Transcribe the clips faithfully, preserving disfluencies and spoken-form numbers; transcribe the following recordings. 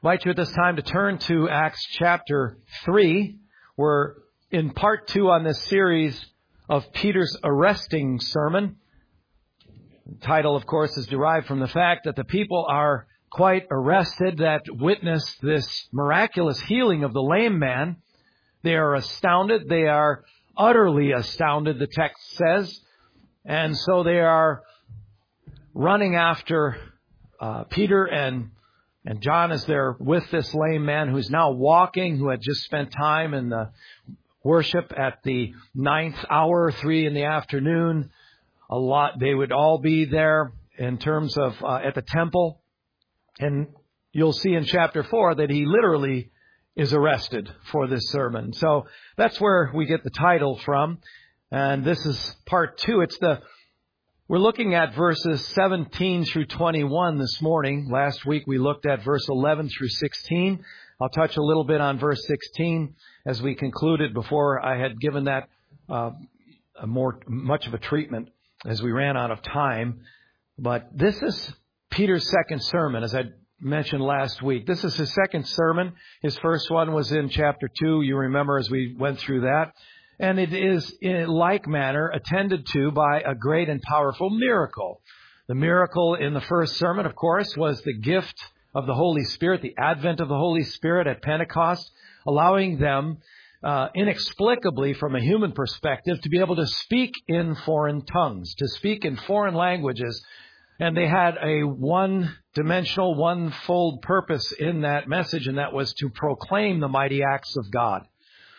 invite you at this time to turn to Acts chapter three. We're in part two on this series of Peter's arresting sermon. The title, of course, is derived from the fact that the people are quite arrested that witnessed this miraculous healing of the lame man. They are astounded. They are utterly astounded, the text says. And so they are running after uh, Peter and And John is there with this lame man who's now walking, who had just spent time in the worship at the ninth hour, three in the afternoon. A lot, they would all be there in terms of uh, at the temple. And you'll see in chapter four that he literally is arrested for this sermon. So that's where we get the title from. And this is part two. It's the We're looking at verses seventeen through twenty-one this morning. Last week we looked at verse eleven through sixteen. I'll touch a little bit on verse sixteen as we concluded before I had given that uh, a more much of a treatment as we ran out of time. But this is Peter's second sermon, as I mentioned last week. This is his second sermon. His first one was in chapter two. You remember as we went through that. And it is in like manner attended to by a great and powerful miracle. The miracle in the first sermon, of course, was the gift of the Holy Spirit, the advent of the Holy Spirit at Pentecost, allowing them uh, inexplicably from a human perspective to be able to speak in foreign tongues, to speak in foreign languages. And they had a one-dimensional, one-fold purpose in that message, and that was to proclaim the mighty acts of God.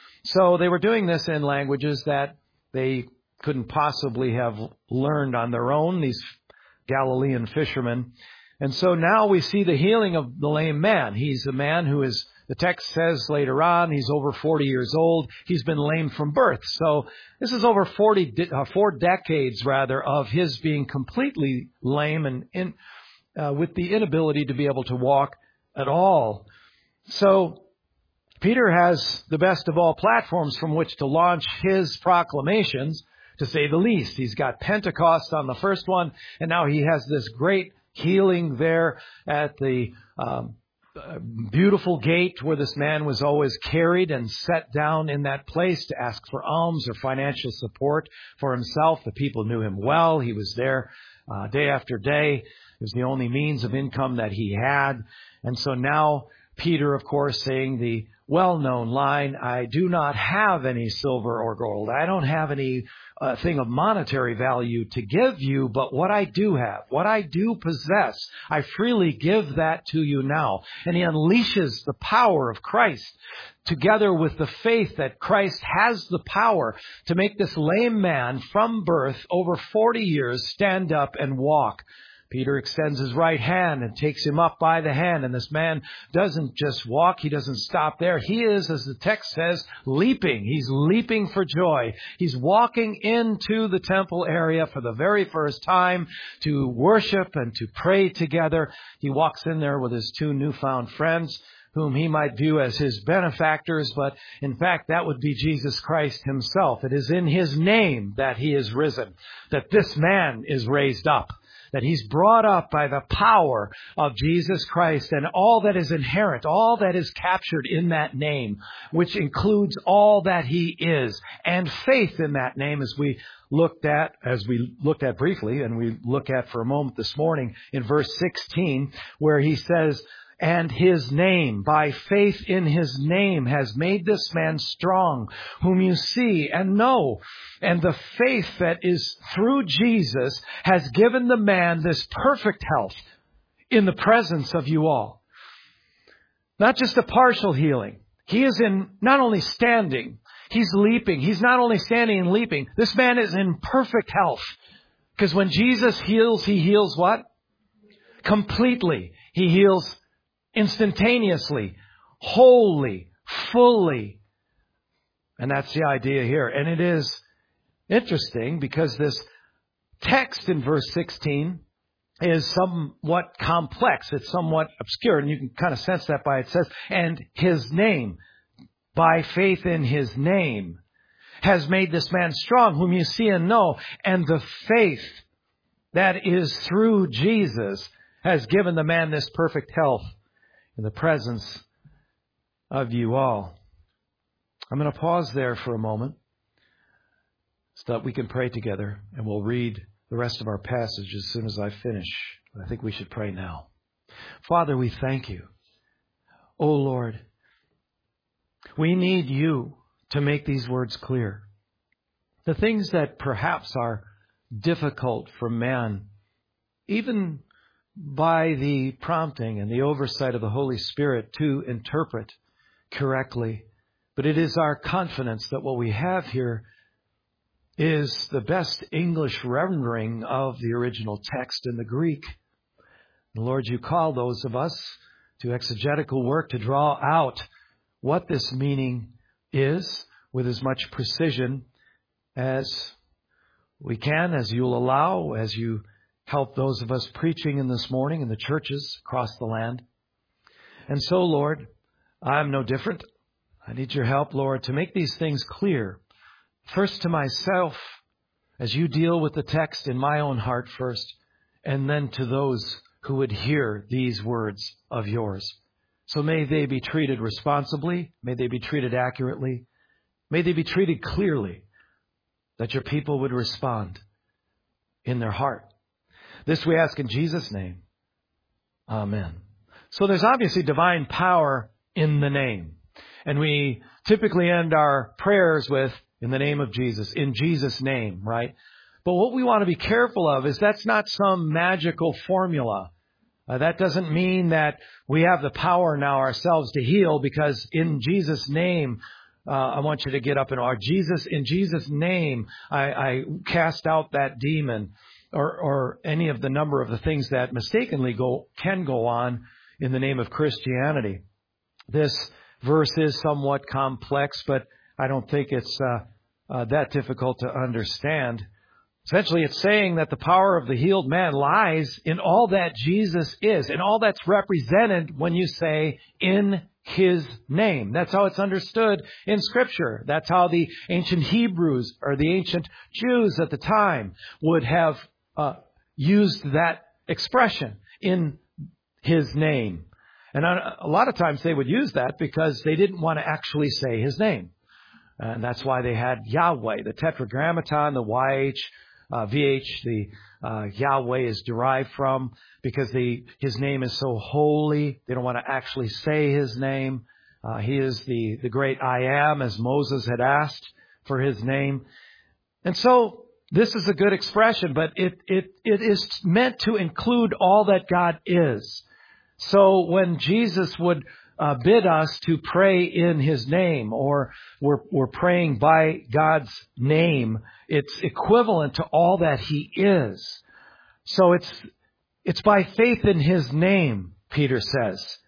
So they were doing this in languages that they couldn't possibly have learned on their own, these Galilean fishermen. And so now we see the healing of the lame man. He's a man who is, the text says later on, he's over forty years old. He's been lame from birth. So this is over forty, uh, four decades rather, of his being completely lame and in, uh, with the inability to be able to walk at all. So Peter has the best of all platforms from which to launch his proclamations, to say the least. He's got Pentecost on the first one, and now he has this great healing there at the um, beautiful gate where this man was always carried and set down in that place to ask for alms or financial support for himself. The people knew him well. He was there uh, day after day. It was the only means of income that he had. And so now Peter, of course, saying the well-known line, I do not have any silver or gold. I don't have any uh, thing of monetary value to give you, but what I do have, what I do possess, I freely give that to you now. And he unleashes the power of Christ together with the faith that Christ has the power to make this lame man from birth over forty years stand up and walk. Peter extends his right hand and takes him up by the hand. And this man doesn't just walk. He doesn't stop there. He is, as the text says, leaping. He's leaping for joy. He's walking into the temple area for the very first time to worship and to pray together. He walks in there with his two newfound friends, whom he might view as his benefactors, but in fact, that would be Jesus Christ himself. It is in his name that he is risen, that this man is raised up, that he's brought up by the power of Jesus Christ and all that is inherent, all that is captured in that name, which includes all that he is, and faith in that name, as we looked at, as we looked at briefly, and we look at for a moment this morning in verse sixteen, where he says, and his name, by faith in his name, has made this man strong, whom you see and know. And the faith that is through Jesus has given the man this perfect health in the presence of you all. Not just a partial healing. He is in not only standing, he's leaping. He's not only standing and leaping. This man is in perfect health. Because when Jesus heals, he heals what? Completely. He heals instantaneously, wholly, fully. And that's the idea here. And it is interesting because this text in verse sixteen is somewhat complex. It's somewhat obscure. And you can kind of sense that by it says, and his name, by faith in his name, has made this man strong, whom you see and know. And the faith that is through Jesus has given the man this perfect health in the presence of you all. I'm going to pause there for a moment so that we can pray together, and we'll read the rest of our passage as soon as I finish. But I think we should pray now. Father, we thank you. Oh Lord, we need you to make these words clear. The things that perhaps are difficult for man, even by the prompting and the oversight of the Holy Spirit to interpret correctly. But it is our confidence that what we have here is the best English rendering of the original text in the Greek. And Lord, you call those of us to exegetical work to draw out what this meaning is with as much precision as we can, as you'll allow, as you help those of us preaching in this morning in the churches across the land. And so, Lord, I'm no different. I need your help, Lord, to make these things clear. First to myself, as you deal with the text in my own heart first, and then to those who would hear these words of yours. So may they be treated responsibly. May they be treated accurately. May they be treated clearly, that your people would respond in their heart. This we ask in Jesus' name. Amen. So there's obviously divine power in the name. And we typically end our prayers with, in the name of Jesus, in Jesus' name, right? But what we want to be careful of is that's not some magical formula. Uh, that doesn't mean that we have the power now ourselves to heal, because in Jesus' name, uh, I want you to get up and, or Jesus, in Jesus' name, I, I cast out that demon, or, or any of the number of the things that mistakenly go, can go on in the name of Christianity. This verse is somewhat complex, but I don't think it's uh, uh, that difficult to understand. Essentially, it's saying that the power of the healed man lies in all that Jesus is, and all that's represented when you say, in His name. That's how it's understood in Scripture. That's how the ancient Hebrews, or the ancient Jews at the time, would have uh, used that expression, in His name. And a lot of times they would use that because they didn't want to actually say His name. And that's why they had Yahweh, the Tetragrammaton, the Y H, uh, V H, the uh, Yahweh is derived from, because the His name is so holy. They don't want to actually say His name. Uh, he is the, the great I am, as Moses had asked for His name. And so this is a good expression, but it, it, it is meant to include all that God is. So when Jesus would uh, bid us to pray in His name, or we're, we're praying by God's name, it's equivalent to all that He is. So it's, it's by faith in His name, Peter says.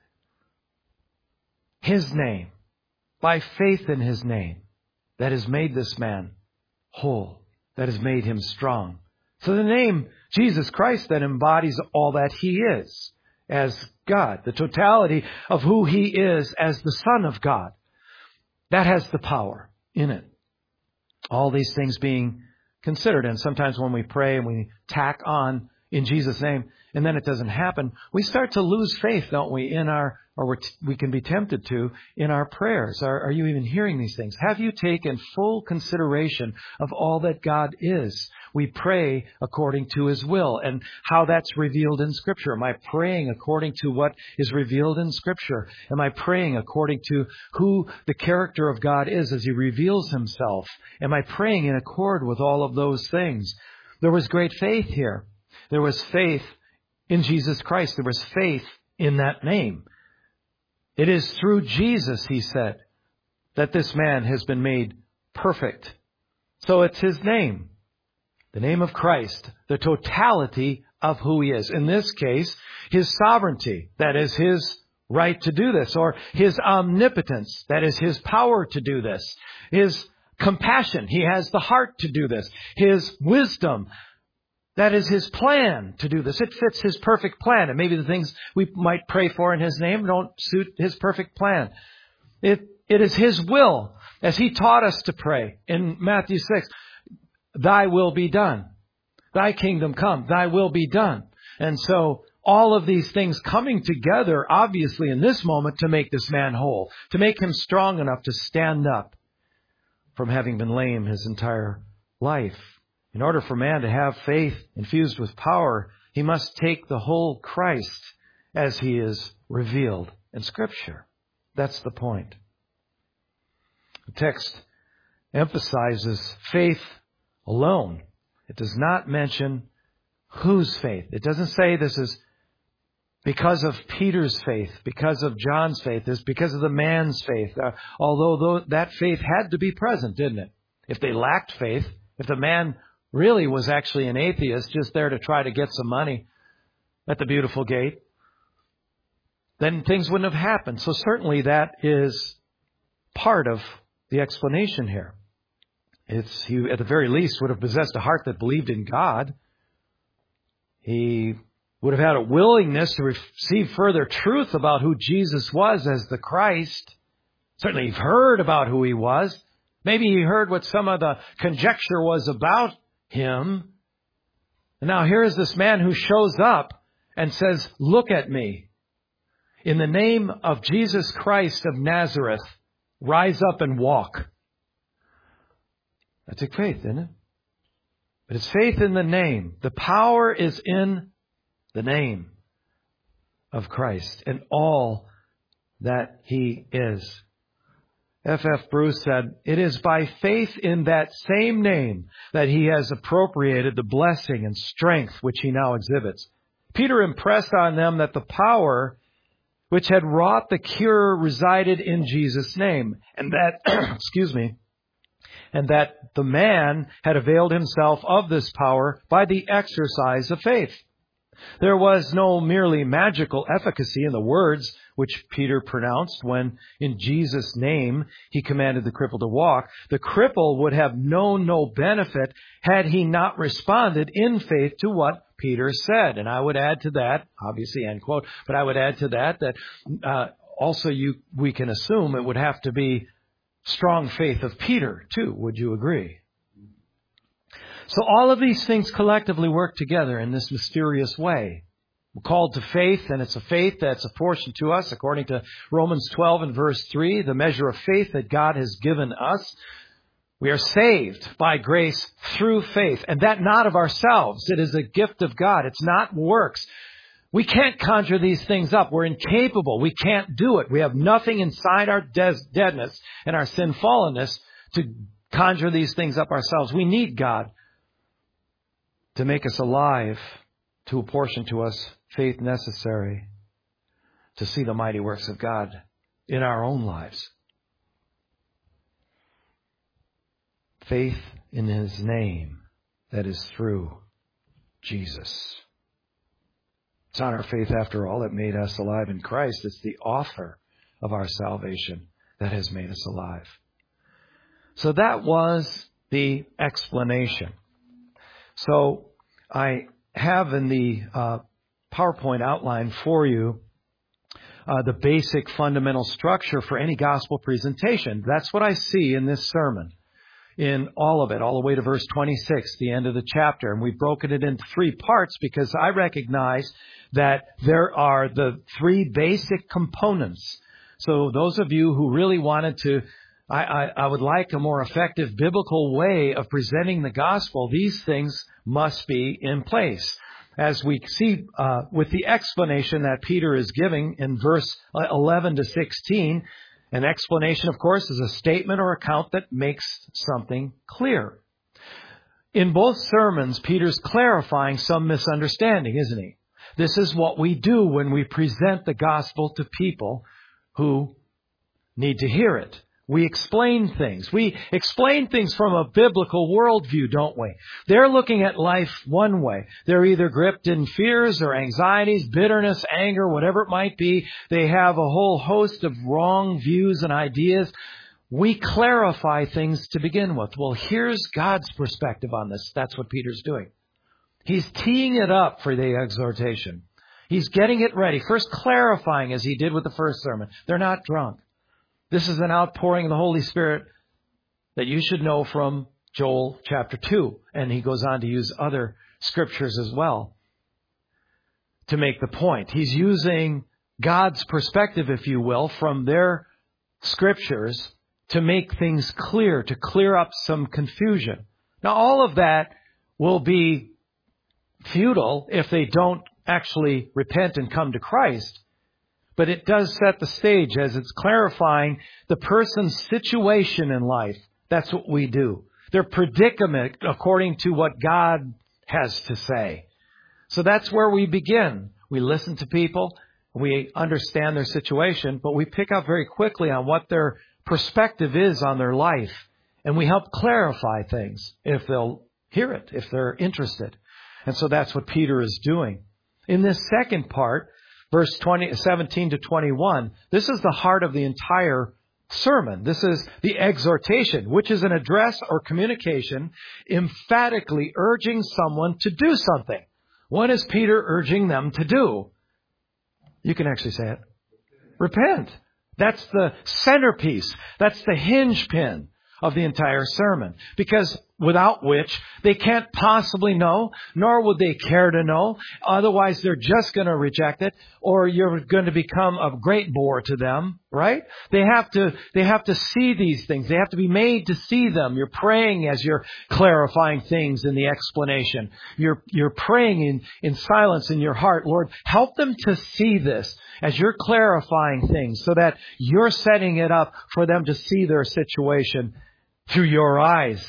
His name. By faith in His name, that has made this man whole, that has made him strong. So the name Jesus Christ then embodies all that He is as God, the totality of who He is as the Son of God. That has the power in it. All these things being considered. And sometimes when we pray and we tack on in Jesus' name, and then it doesn't happen, we start to lose faith, don't we, in our, or we're t- we can be tempted to, in our prayers. Are, are you even hearing these things? Have you taken full consideration of all that God is? We pray according to His will, and how that's revealed in Scripture. Am I praying according to what is revealed in Scripture? Am I praying according to who the character of God is as He reveals Himself? Am I praying in accord with all of those things? There was great faith here. There was faith in Jesus Christ. There was faith in that name. It is through Jesus, he said, that this man has been made perfect. So it's His name, the name of Christ, the totality of who He is. In this case, His sovereignty, that is His right to do this, or His omnipotence, that is His power to do this. His compassion, He has the heart to do this. His wisdom, that is His plan to do this. It fits His perfect plan. And maybe the things we might pray for in His name don't suit His perfect plan. It, it is His will, as He taught us to pray in Matthew six. Thy will be done. Thy kingdom come. Thy will be done. And so all of these things coming together, obviously, in this moment to make this man whole, to make him strong enough to stand up from having been lame his entire life. In order for man to have faith infused with power, he must take the whole Christ as he is revealed in Scripture. That's the point. The text emphasizes faith alone. It does not mention whose faith. It doesn't say this is because of Peter's faith, because of John's faith, it's because of the man's faith. Uh, although that faith had to be present, didn't it? If they lacked faith, if the man really was actually an atheist, just there to try to get some money at the beautiful gate, then things wouldn't have happened. So certainly that is part of the explanation here. It's he, at the very least, would have possessed a heart that believed in God. He would have had a willingness to receive further truth about who Jesus was as the Christ. Certainly he heard about who he was. Maybe he heard what some of the conjecture was about him. And now here is this man who shows up and says, "Look at me. In the name of Jesus Christ of Nazareth, rise up and walk." That took faith, didn't it? But it's faith in the name. The power is in the name of Christ and all that he is. F F Bruce said, "It is by faith in that same name that he has appropriated the blessing and strength which he now exhibits." Peter impressed on them that the power which had wrought the cure resided in Jesus' name, and that, excuse me, and that the man had availed himself of this power by the exercise of faith. There was no merely magical efficacy in the words which Peter pronounced when, in Jesus' name, he commanded the cripple to walk. The cripple would have known no benefit had he not responded in faith to what Peter said. And I would add to that, obviously, end quote, but I would add to that that uh, also you we can assume it would have to be strong faith of Peter, too. Would you agree? So all of these things collectively work together in this mysterious way. We're called to faith, and it's a faith that's apportioned to us according to Romans twelve and verse three, the measure of faith that God has given us. We are saved by grace through faith, and that not of ourselves. It is a gift of God. It's not works. We can't conjure these things up. We're incapable. We can't do it. We have nothing inside our des- deadness and our sin fallenness to conjure these things up ourselves. We need God to make us alive, to apportion to us faith necessary to see the mighty works of God in our own lives. Faith in His name that is through Jesus. It's not our faith, after all, that made us alive in Christ. It's the author of our salvation that has made us alive. So that was the explanation. So I have in the uh, PowerPoint outline for you uh, the basic fundamental structure for any gospel presentation. That's what I see in this sermon, in all of it, all the way to verse twenty-six, the end of the chapter. And we've broken it into three parts because I recognize that there are the three basic components. So those of you who really wanted to, I, I, I would like a more effective biblical way of presenting the gospel, these things must be in place. As we see uh, with the explanation that Peter is giving in verse eleven to sixteen, an explanation, of course, is a statement or account that makes something clear. In both sermons, Peter's clarifying some misunderstanding, isn't he? This is what we do when we present the gospel to people who need to hear it. We explain things. We explain things from a biblical worldview, don't we? They're looking at life one way. They're either gripped in fears or anxieties, bitterness, anger, whatever it might be. They have a whole host of wrong views and ideas. We clarify things to begin with. Well, here's God's perspective on this. That's what Peter's doing. He's teeing it up for the exhortation. He's getting it ready. First clarifying, as he did with the first sermon. They're not drunk. This is an outpouring of the Holy Spirit that you should know from Joel chapter two. And he goes on to use other scriptures as well to make the point. He's using God's perspective, if you will, from their scriptures to make things clear, to clear up some confusion. Now, all of that will be futile if they don't actually repent and come to Christ. But it does set the stage as it's clarifying the person's situation in life. That's what we do. Their predicament according to what God has to say. So that's where we begin. We listen to people. We understand their situation, but we pick up very quickly on what their perspective is on their life. And we help clarify things if they'll hear it, if they're interested. And so that's what Peter is doing. In this second part, verse twenty, seventeen to twenty-one, this is the heart of the entire sermon. This is the exhortation, which is an address or communication emphatically urging someone to do something. What is Peter urging them to do? You can actually say it. Repent. That's the centerpiece. That's the hinge pin of the entire sermon. Because without which they can't possibly know, nor would they care to know. Otherwise, they're just going to reject it, or you're going to become a great bore to them, right? They have to, they have to see these things. They have to be made to see them. You're praying as you're clarifying things in the explanation. You're, you're praying in, in silence in your heart. Lord, help them to see this as you're clarifying things so that you're setting it up for them to see their situation through your eyes.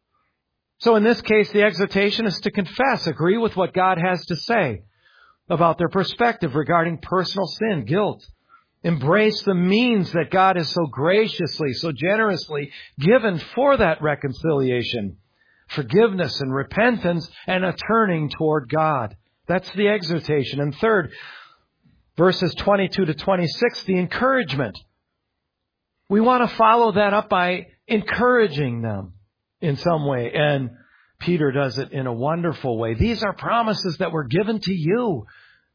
So in this case, the exhortation is to confess, agree with what God has to say about their perspective regarding personal sin, guilt. Embrace the means that God has so graciously, so generously given for that reconciliation, forgiveness and repentance and a turning toward God. That's the exhortation. And third, verses twenty-two to twenty-six, the encouragement. We want to follow that up by encouraging them in some way. And Peter does it in a wonderful way. These are promises that were given to you,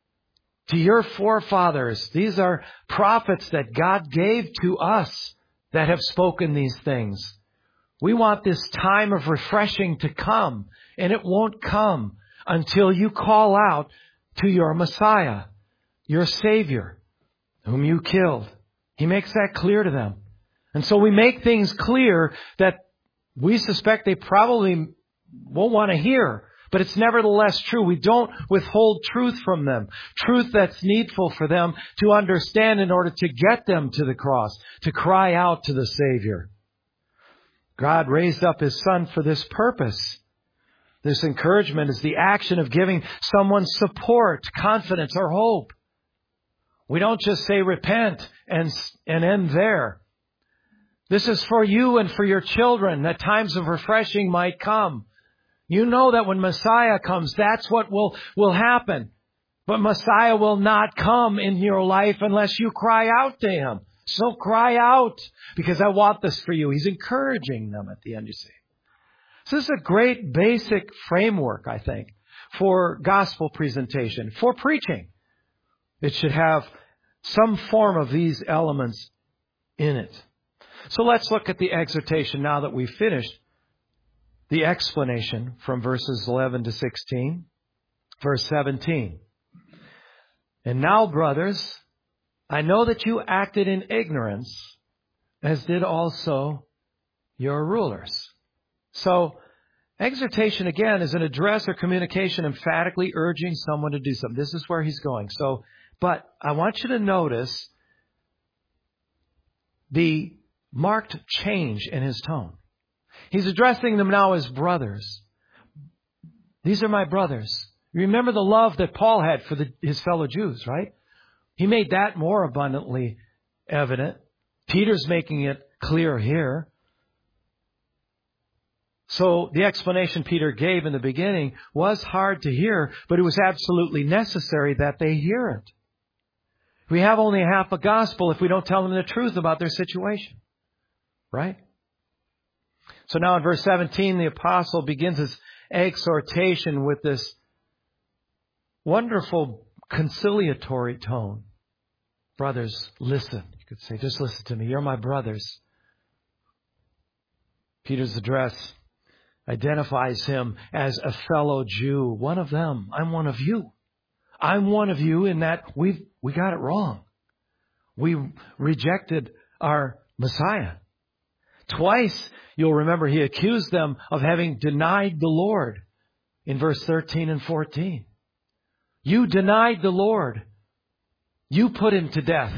to your forefathers. These are prophets that God gave to us that have spoken these things. We want this time of refreshing to come, and it won't come until you call out to your Messiah, your Savior, whom you killed. He makes that clear to them. And so we make things clear that we suspect they probably won't want to hear, but it's nevertheless true. We don't withhold truth from them, truth that's needful for them to understand in order to get them to the cross, to cry out to the Savior. God raised up His Son for this purpose. This encouragement is the action of giving someone support, confidence, or hope. We don't just say repent and, and end there. This is for you and for your children, that times of refreshing might come. You know that when Messiah comes, that's what will, will happen. But Messiah will not come in your life unless you cry out to Him. So cry out, because I want this for you. He's encouraging them at the end, you see. So this is a great basic framework, I think, for gospel presentation, for preaching. It should have some form of these elements in it. So let's look at the exhortation now that we've finished the explanation from verses eleven to sixteen. Verse seventeen. And now, brothers, I know that you acted in ignorance, as did also your rulers. So, exhortation again is an address or communication emphatically urging someone to do something. This is where he's going. So, but I want you to notice the marked change in his tone. He's addressing them now as brothers. These are my brothers. Remember the love that Paul had for the, his fellow Jews, right? He made that more abundantly evident. Peter's making it clear here. So the explanation Peter gave in the beginning was hard to hear, but it was absolutely necessary that they hear it. We have only half a gospel if we don't tell them the truth about their situation. Right? So now in verse seventeen, the apostle begins his exhortation with this wonderful conciliatory tone. Brothers, listen. You could say, just listen to me. You're my brothers. Peter's address identifies him as a fellow Jew. One of them. I'm one of you. I'm one of you in that we we got it wrong. We rejected our Messiah. Twice, you'll remember, he accused them of having denied the Lord in verse thirteen and fourteen. You denied the Lord. You put him to death.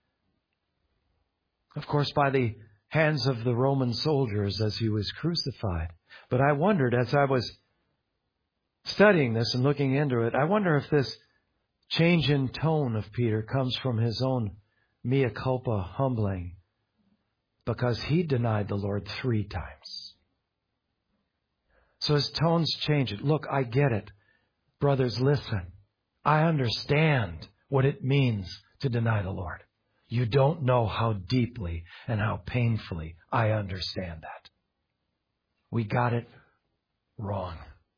Of course, by the hands of the Roman soldiers as he was crucified. But I wondered, as I was studying this and looking into it, I wonder if this change in tone of Peter comes from his own mea culpa humbling, because he denied the Lord three times. So his tone's changed. Look, I get it. Brothers, listen. I understand what it means to deny the Lord. You don't know how deeply and how painfully I understand that. We got it wrong.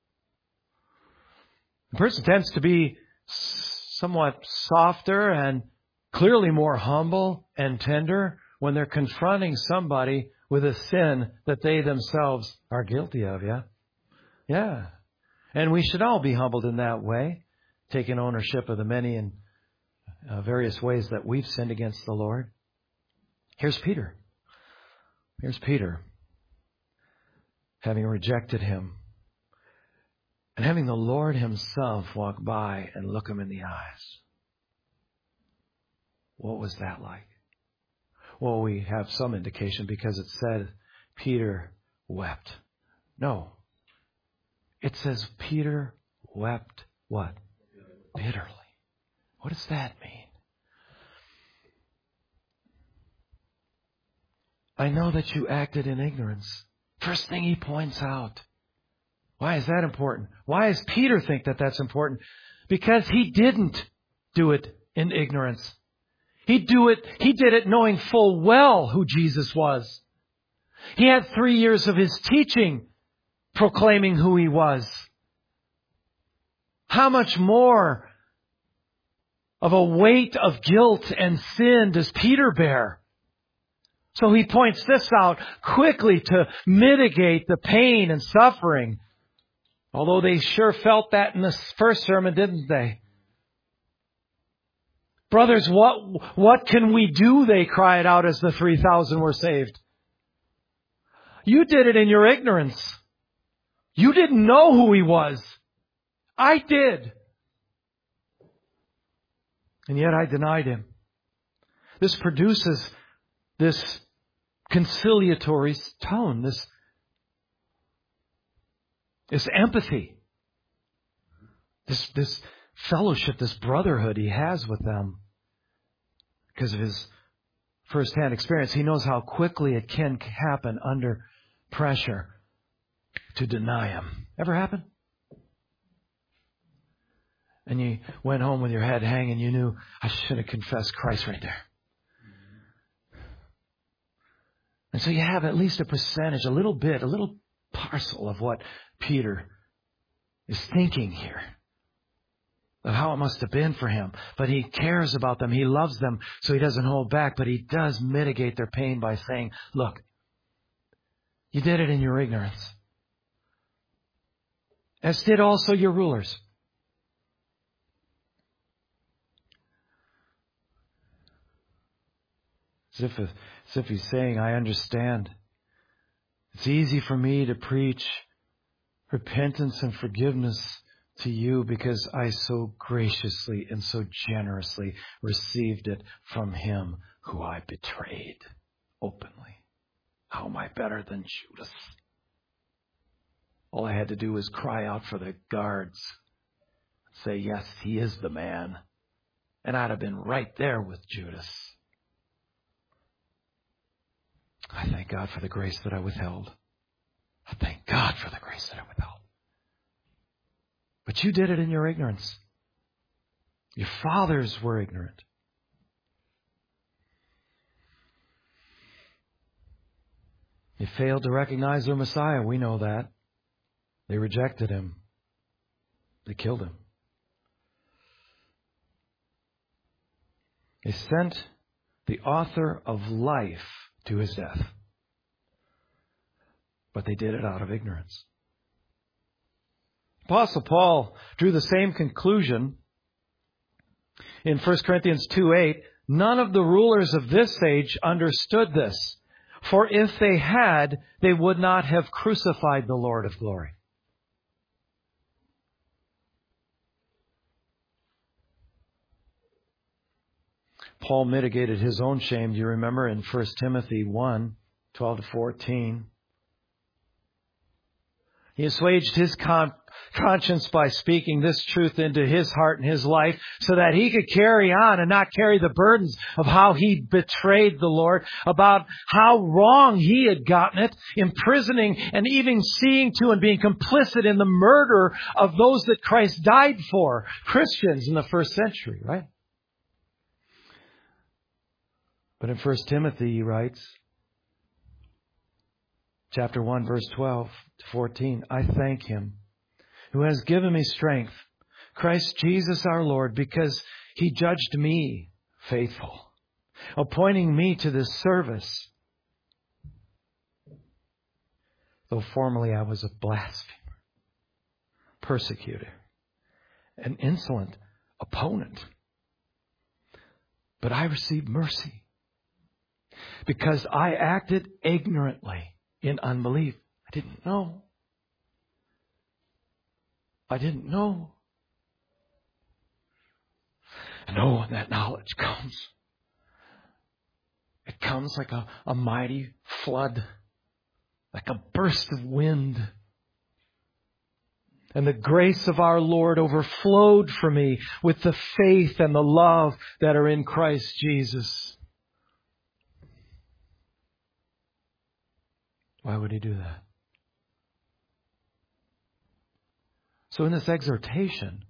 The person tends to be somewhat softer and clearly more humble and tender when they're confronting somebody with a sin that they themselves are guilty of, yeah? Yeah. And we should all be humbled in that way, taking ownership of the many and uh, various ways that we've sinned against the Lord. Here's Peter. Here's Peter, having rejected him, and having the Lord himself walk by and look him in the eyes. What was that like? Well, we have some indication because it said Peter wept. No. It says Peter wept what? Bitterly. What does that mean? I know that you acted in ignorance. First thing he points out. Why is that important? Why does Peter think that that's important? Because he didn't do it in ignorance. He do it. He did it knowing full well who Jesus was. He had three years of his teaching proclaiming who he was. How much more of a weight of guilt and sin does Peter bear? So he points this out quickly to mitigate the pain and suffering. Although they sure felt that in the first sermon, didn't they? Brothers, what, what can we do? They cried out as the three thousand were saved. You did it in your ignorance. You didn't know who he was. I did. And yet I denied him. This produces this conciliatory tone, this, this empathy, this, this fellowship, this brotherhood he has with them. Because of his first-hand experience, he knows how quickly it can happen under pressure to deny him. Ever happen? And you went home with your head hanging, you knew, I should have confessed Christ right there. And so you have at least a percentage, a little bit, a little parcel of what Peter is thinking here. Of how it must have been for him. But he cares about them. He loves them, so he doesn't hold back. But he does mitigate their pain by saying, look, you did it in your ignorance. As did also your rulers. As if, as if he's saying, I understand. It's easy for me to preach repentance and forgiveness to you because I so graciously and so generously received it from him who I betrayed openly. How am I better than Judas? All I had to do was cry out for the guards. Say, yes, he is the man. And I'd have been right there with Judas. I thank God for the grace that I withheld. I thank God for the grace that I withheld. But you did it in your ignorance. Your fathers were ignorant. They failed to recognize their Messiah. We know that. They rejected him. They killed him. They sent the author of life to his death. But they did it out of ignorance. Apostle Paul drew the same conclusion In First Corinthians two eight, none of the rulers of this age understood this. For if they had, they would not have crucified the Lord of glory. Paul mitigated his own shame, do you remember, in First Timothy one, twelve to fourteen. He assuaged his con- conscience by speaking this truth into his heart and his life so that he could carry on and not carry the burdens of how he betrayed the Lord, about how wrong he had gotten it, imprisoning and even seeing to and being complicit in the murder of those that Christ died for, Christians in the first century, right? But in First Timothy, he writes, chapter one, verse twelve to fourteen, I thank Him who has given me strength, Christ Jesus our Lord, because He judged me faithful, appointing me to this service. Though formerly I was a blasphemer, persecutor, an insolent opponent. But I received mercy because I acted ignorantly in unbelief. I didn't know. I didn't know. And oh, when that knowledge comes, it comes like a, a mighty flood, like a burst of wind. And the grace of our Lord overflowed for me with the faith and the love that are in Christ Jesus. Why would He do that? So in this exhortation,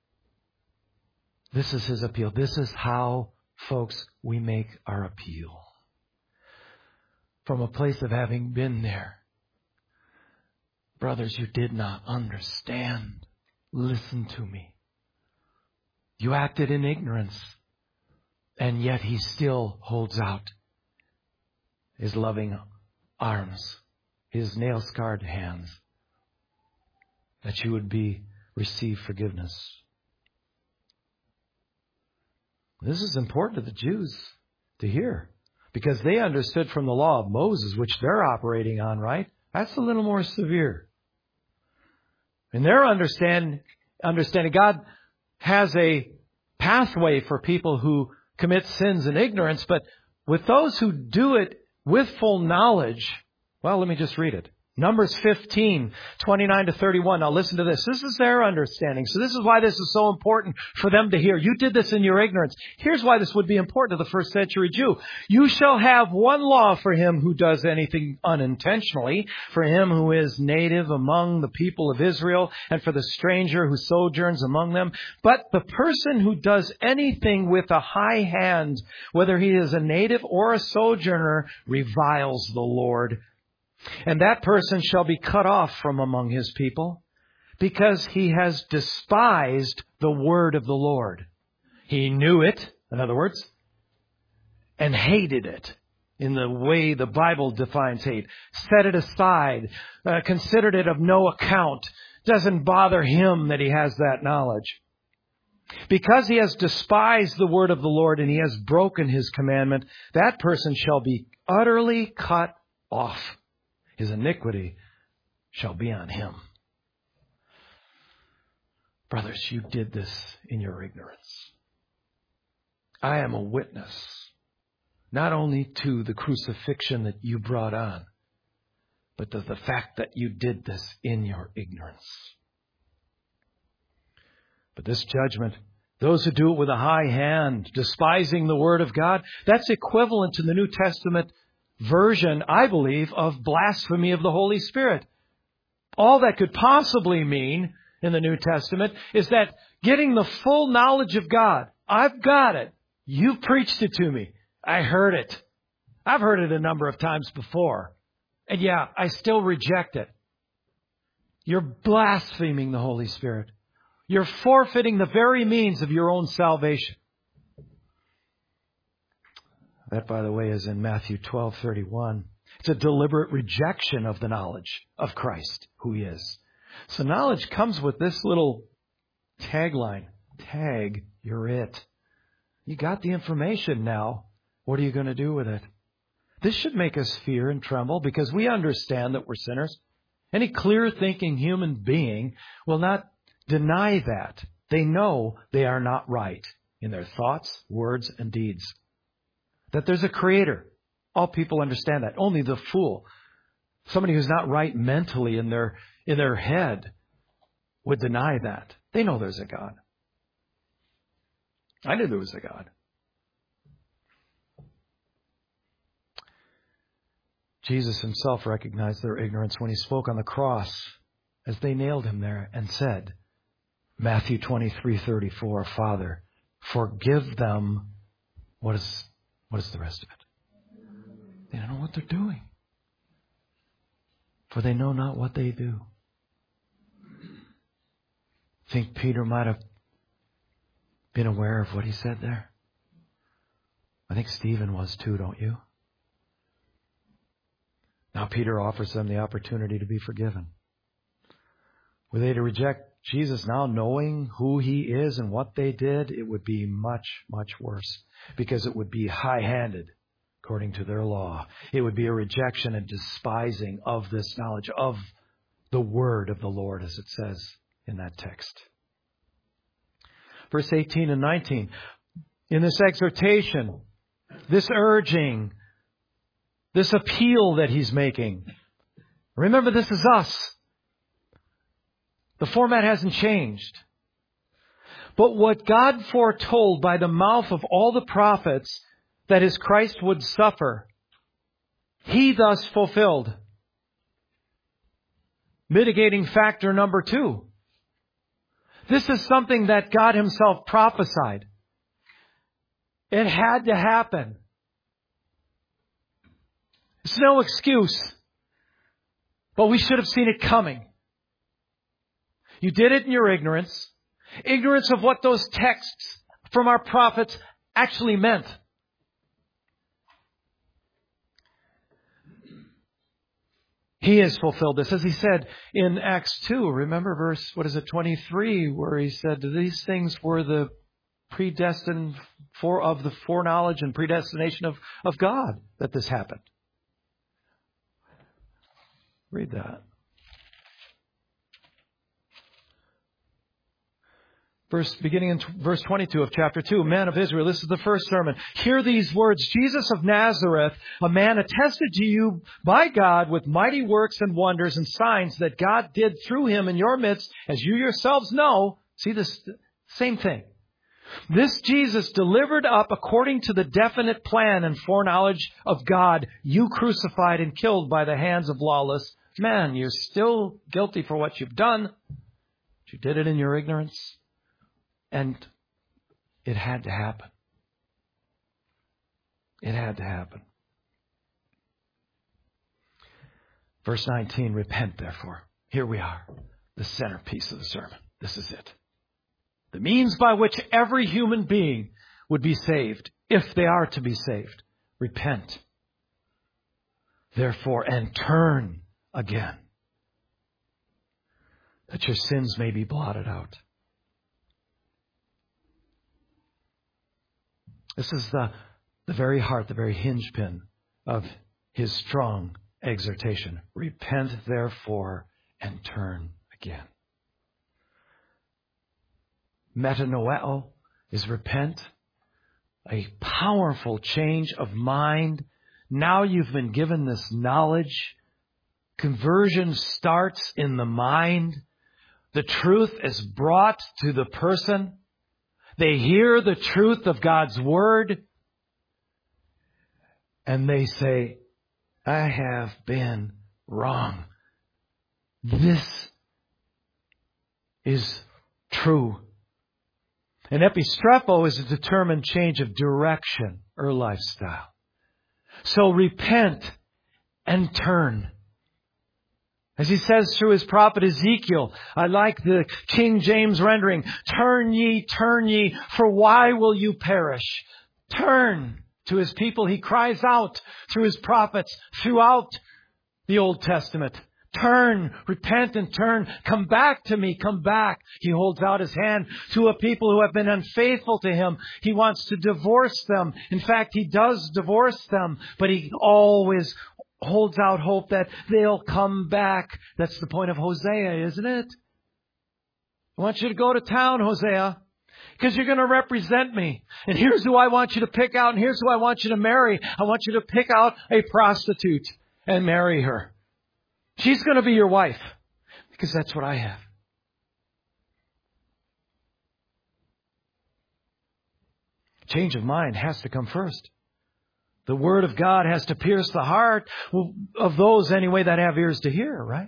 this is His appeal. This is how, folks, we make our appeal. From a place of having been there. Brothers, you did not understand. Listen to me. You acted in ignorance, and yet He still holds out His loving arms, His nail-scarred hands, that you would be receive forgiveness. This is important to the Jews to hear, because they understood from the law of Moses, which they're operating on, right? That's a little more severe. In their understand, understanding, God has a pathway for people who commit sins in ignorance, but with those who do it with full knowledge, well, let me just read it. Numbers fifteen, twenty-nine to thirty-one. Now listen to this. This is their understanding. So this is why this is so important for them to hear. You did this in your ignorance. Here's why this would be important to the first century Jew. You shall have one law for him who does anything unintentionally, for him who is native among the people of Israel, and for the stranger who sojourns among them. But the person who does anything with a high hand, whether he is a native or a sojourner, reviles the Lord. And that person shall be cut off from among his people, because he has despised the word of the Lord. He knew it, in other words, and hated it in the way the Bible defines hate. Set it aside, uh, considered it of no account. Doesn't bother him that he has that knowledge. Because he has despised the word of the Lord and he has broken His commandment, that person shall be utterly cut off. His iniquity shall be on him. Brothers, you did this in your ignorance. I am a witness, not only to the crucifixion that you brought on, but to the fact that you did this in your ignorance. But this judgment, those who do it with a high hand, despising the word of God, that's equivalent to the New Testament version, I believe, of blasphemy of the Holy Spirit. All that could possibly mean in the New Testament is that getting the full knowledge of God. I've got it. You've preached it to me. I heard it. I've heard it a number of times before. And yeah, I still reject it. You're blaspheming the Holy Spirit. You're forfeiting the very means of your own salvation. That, by the way, is in Matthew twelve thirty-one. It's a deliberate rejection of the knowledge of Christ, who He is. So knowledge comes with this little tagline. Tag, you're it. You got the information now. What are you going to do with it? This should make us fear and tremble because we understand that we're sinners. Any clear-thinking human being will not deny that. They know they are not right in their thoughts, words, and deeds. That there's a Creator. All people understand that. Only the fool, somebody who's not right mentally in their in their head, would deny that. They know there's a God. I knew there was a God. Jesus himself recognized their ignorance when he spoke on the cross as they nailed him there and said, Matthew twenty-three thirty-four, Father, forgive them. What is, what is the rest of it? They don't know what they're doing. For they know not what they do. Think Peter might have been aware of what he said there? I think Stephen was too, don't you? Now Peter offers them the opportunity to be forgiven. Were they to reject Jesus now knowing who he is and what they did, it would be much, much worse. Because it would be high-handed according to their law. It would be a rejection and despising of this knowledge, of the word of the Lord, as it says in that text. Verse eighteen and nineteen. In this exhortation, this urging, this appeal that he's making. Remember, this is us. The format hasn't changed. But what God foretold by the mouth of all the prophets that his Christ would suffer, he thus fulfilled. Mitigating factor number two. This is something that God himself prophesied. It had to happen. It's no excuse. But we should have seen it coming. You did it in your ignorance. Ignorance of what those texts from our prophets actually meant. He has fulfilled this. As he said in Acts two, remember verse, what is it, twenty-three, where he said, these things were the predestined for of the foreknowledge and predestination of, of God that this happened. Read that. Verse, beginning in verse twenty-two of chapter two, men of Israel, this is the first sermon. Hear these words, Jesus of Nazareth, a man attested to you by God with mighty works and wonders and signs that God did through him in your midst, as you yourselves know. See this same thing. This Jesus delivered up according to the definite plan and foreknowledge of God, you crucified and killed by the hands of lawless men. You're still guilty for what you've done. But you did it in your ignorance. And it had to happen. It had to happen. Verse nineteen, repent therefore. Here we are. The centerpiece of the sermon. This is it. The means by which every human being would be saved, if they are to be saved. Repent. Therefore, and turn again, that your sins may be blotted out. This is the, the very heart, the very hinge pin of his strong exhortation. Repent, therefore, and turn again. Metanoeo is repent. A powerful change of mind. Now you've been given this knowledge. Conversion starts in the mind. The truth is brought to the person. They hear the truth of God's Word. And they say, I have been wrong. This is true. An epistrepo is a determined change of direction or lifestyle. So repent and turn. As he says through his prophet Ezekiel, I like the King James rendering, turn ye, turn ye, for why will you perish? Turn to his people. He cries out through his prophets throughout the Old Testament. Turn, repent and turn. Come back to me, come back. He holds out his hand to a people who have been unfaithful to him. He wants to divorce them. In fact, he does divorce them, but he always holds out hope that they'll come back. That's the point of Hosea, isn't it? I want you to go to town, Hosea, because you're going to represent me. And here's who I want you to pick out, and here's who I want you to marry. I want you to pick out a prostitute and marry her. She's going to be your wife, because that's what I have. Change of mind has to come first. The Word of God has to pierce the heart of those, anyway, that have ears to hear, right?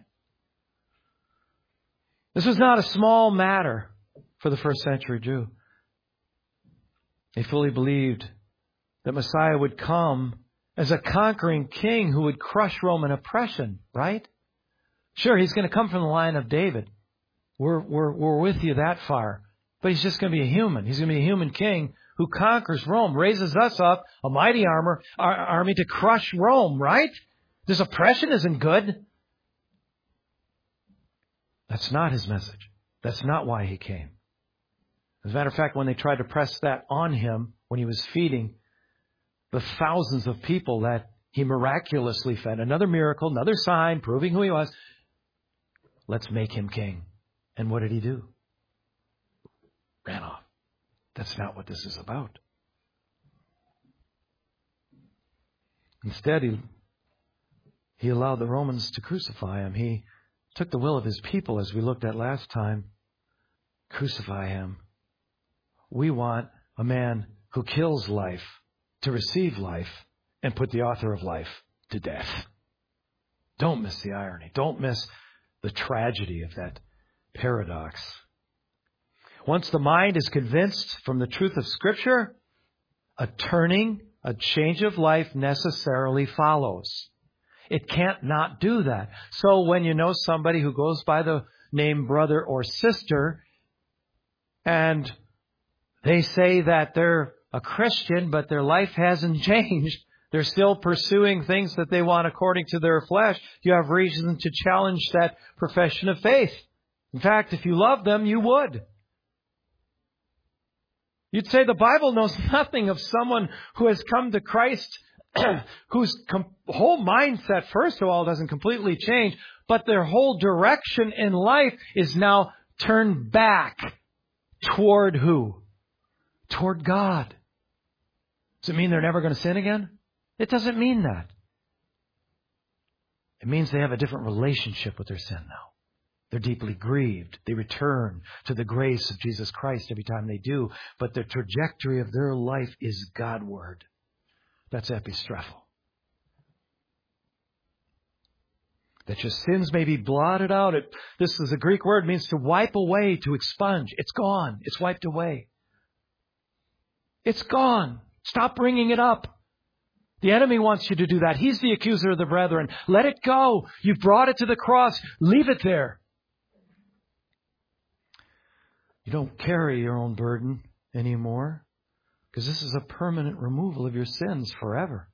This was not a small matter for the first century Jew. They fully believed that Messiah would come as a conquering king who would crush Roman oppression, right? Sure, he's going to come from the line of David. We're, we're, we're with you that far. But he's just going to be a human. He's going to be a human king who conquers Rome, raises us up, a mighty armor, our army to crush Rome, right? This oppression isn't good. That's not his message. That's not why he came. As a matter of fact, when they tried to press that on him, when he was feeding the thousands of people that he miraculously fed, another miracle, another sign proving who he was, let's make him king. And what did he do? Ran off. That's not what this is about. Instead, he, he allowed the Romans to crucify him. He took the will of his people, as we looked at last time. Crucify him. We want a man who kills life to receive life and put the author of life to death. Don't miss the irony. Don't miss the tragedy of that paradox. Once the mind is convinced from the truth of Scripture, a turning, a change of life necessarily follows. It can't not do that. So when you know somebody who goes by the name brother or sister, and they say that they're a Christian, but their life hasn't changed, they're still pursuing things that they want according to their flesh, you have reason to challenge that profession of faith. In fact, if you love them, you would. You'd say the Bible knows nothing of someone who has come to Christ, whose com- whole mindset, first of all, doesn't completely change, but their whole direction in life is now turned back toward who? Toward God. Does it mean they're never going to sin again? It doesn't mean that. It means they have a different relationship with their sin now. They're deeply grieved. They return to the grace of Jesus Christ every time they do. But the trajectory of their life is Godward. That's epistrepho. That your sins may be blotted out. It, this is a Greek word, means to wipe away, to expunge. It's gone. It's wiped away. It's gone. Stop bringing it up. The enemy wants you to do that. He's the accuser of the brethren. Let it go. You've brought it to the cross. Leave it there. You don't carry your own burden anymore, because this is a permanent removal of your sins forever.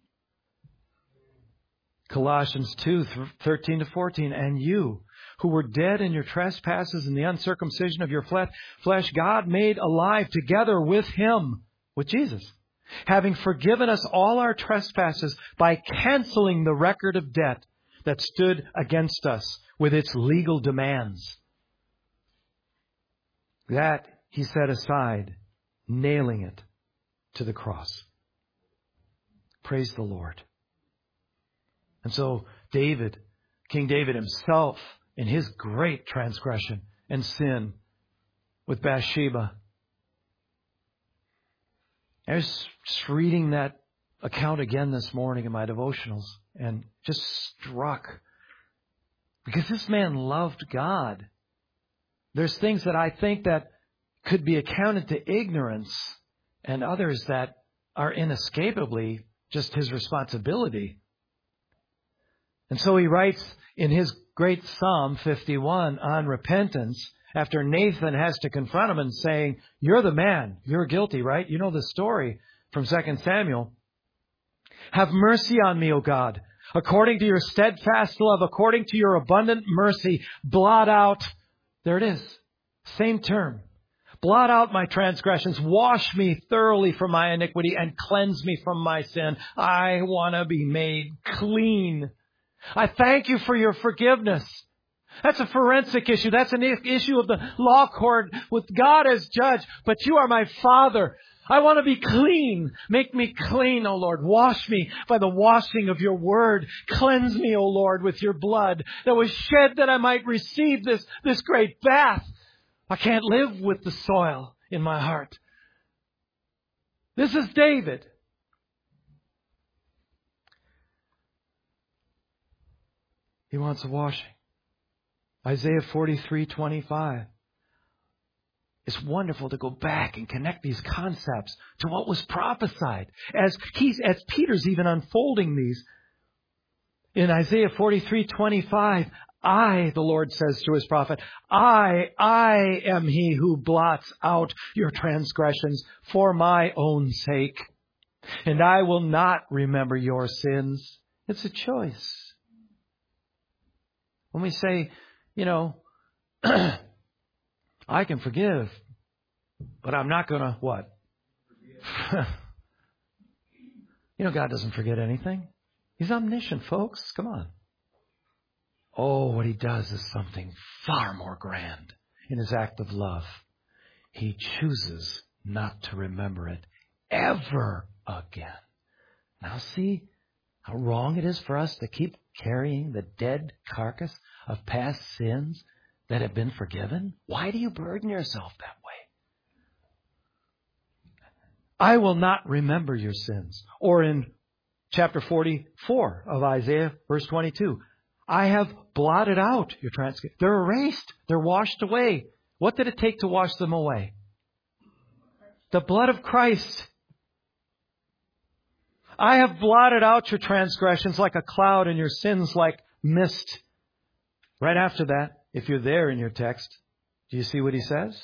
Colossians two, thirteen to fourteen, and you, who were dead in your trespasses and the uncircumcision of your flesh, God made alive together with Him, with Jesus, having forgiven us all our trespasses by canceling the record of debt that stood against us with its legal demands. That He set aside, nailing it to the cross. Praise the Lord. And so David, King David himself, in his great transgression and sin with Bathsheba, I was just reading that account again this morning in my devotionals and just struck. Because this man loved God. There's things that I think that could be accounted to ignorance, and others that are inescapably just his responsibility. And so he writes in his great Psalm fifty-one on repentance, after Nathan has to confront him and saying, you're the man, you're guilty, right? You know the story from Second Samuel. Have mercy on me, O God, According to your steadfast love, according to your abundant mercy, blot out, there it is, same term. Blot out my transgressions, wash me thoroughly from my iniquity, and cleanse me from my sin. I want to be made clean. I thank you for your forgiveness. That's a forensic issue. That's an issue of the law court with God as judge. But you are my Father. I want to be clean. Make me clean, O Lord. Wash me by the washing of your word. Cleanse me, O Lord, with your blood that was shed that I might receive this, this great bath. I can't live with the soil in my heart. This is David. He wants a washing. Isaiah forty-three twenty-five. It's wonderful to go back and connect these concepts to what was prophesied. As he's, as Peter's even unfolding these. In Isaiah forty-three twenty-five, I, the Lord says to his prophet, I, I am he who blots out your transgressions for my own sake. And I will not remember your sins. It's a choice. When we say, you know, I can forgive, but I'm not going to what? You know, God doesn't forget anything. He's omniscient, folks. Come on. Oh, what he does is something far more grand in his act of love. He chooses not to remember it ever again. Now see how wrong it is for us to keep carrying the dead carcass of past sins that have been forgiven? Why do you burden yourself that way? I will not remember your sins. Or in chapter forty-four of Isaiah, verse twenty-two, I have blotted out your transgressions. They're erased. They're washed away. What did it take to wash them away? The blood of Christ. I have blotted out your transgressions like a cloud and your sins like mist. Right after that, if you're there in your text, do you see what he says?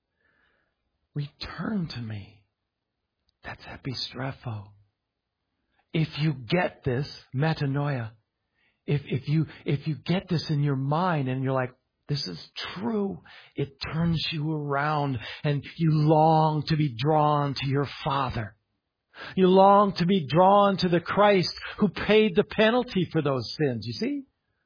Return to me. That's epistrepho. If you get this, metanoia, if, if you, if you get this in your mind and you're like, this is true, it turns you around and you long to be drawn to your Father. You long to be drawn to the Christ who paid the penalty for those sins. You see?